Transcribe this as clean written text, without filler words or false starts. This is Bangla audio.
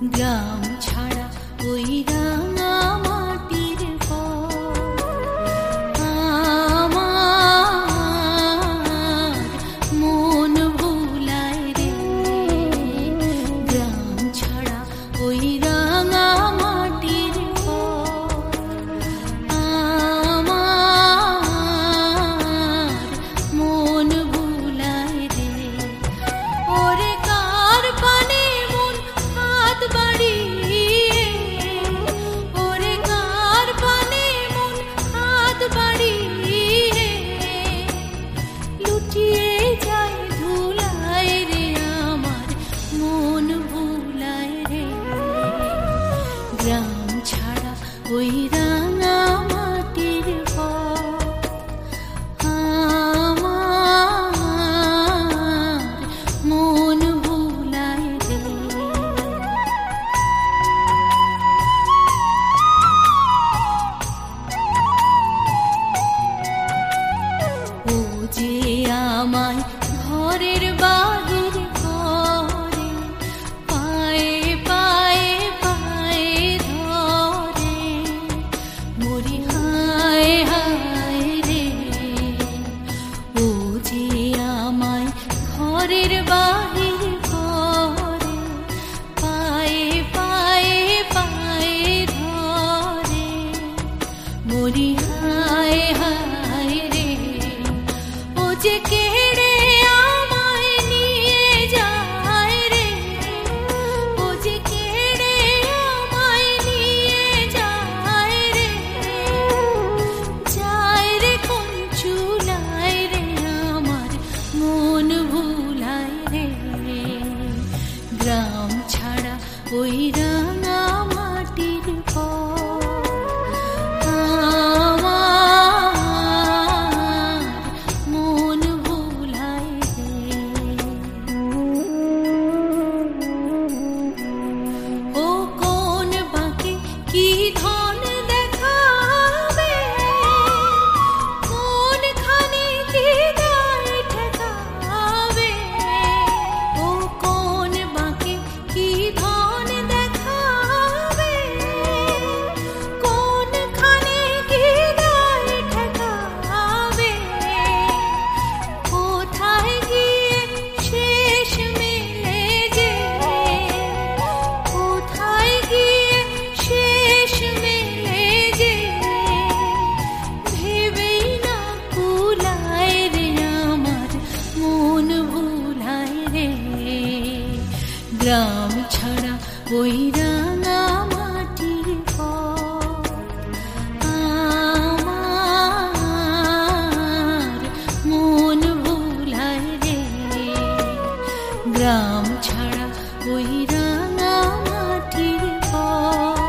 গ্রাম ছাড়া ওই রাঙা মাটির পথ আমার মন ভুলায় রে। গ্রাম ছাড়া ওই রাঙা মাটির পথ আমার মন ভুলায় রে। ওরে কার পানে মন হাত বাড়িয়ে, ওরে কার পানে মন হাত বাড়িয়ে লুটিয়ে যায় ধুলায় রে। আমার মন ভুলায় রে। গ্রাম ছাড়া ওই রাঙা মাটির পথ আমার মন ভুলায় রে। ও যে আমায় ঘরের বাহির করে, পায়ে পায়ে পায়ে ধরে, মরি হায় হায় রে। ও যে আমায় ঘরের বাহির করে, পায়ে পায়ে পায়ে ধরে, মরি হায় হায় রে। ও যে কেড়ে আমায় নিয়ে যায় রে, ও যে কেড়ে আমায় নিয়ে যায় রে। যায় রে কোন চুলায় রে। আমার মন ভুলায় রে। গ্রাম ছাড়া ওই রাঙা মাটির পথ আমার মন ভুলায় রে। ও কোন বাঁকে কি ধন দেখাবে, কোনখানে কি গায়ে ঠেকাবে। ও কোন বাঁকে কি ধন দেখাবে, কোনখানে কি গায়ে ঠেকাবে। কোথায় গিয়ে শেষ মেলে যে, কোথায় গিয়ে শেষ মেলে যে, ভেবেই না কুলায় রে। আমার মন ভুলায় রে। গ্রাম ছাড়া ওই রাঙা মাটির পথ আমার মন ভুলায় রে। গ্রাম ছাড়া ওই রাঙা মাটির পথ।